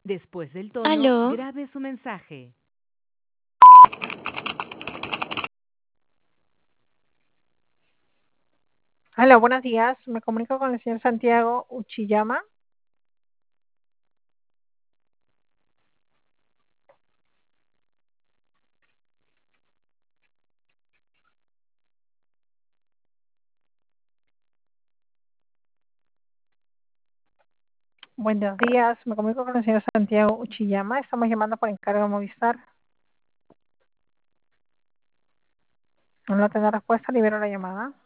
Después del tono, Aló, grabe su mensaje. Hola, buenos días. Me comunico con el señor Santiago Uchiyama. Buenos días. Me comunico con el señor Santiago Uchiyama. Estamos llamando por encargo de Movistar. No tengo respuesta. Libero la llamada.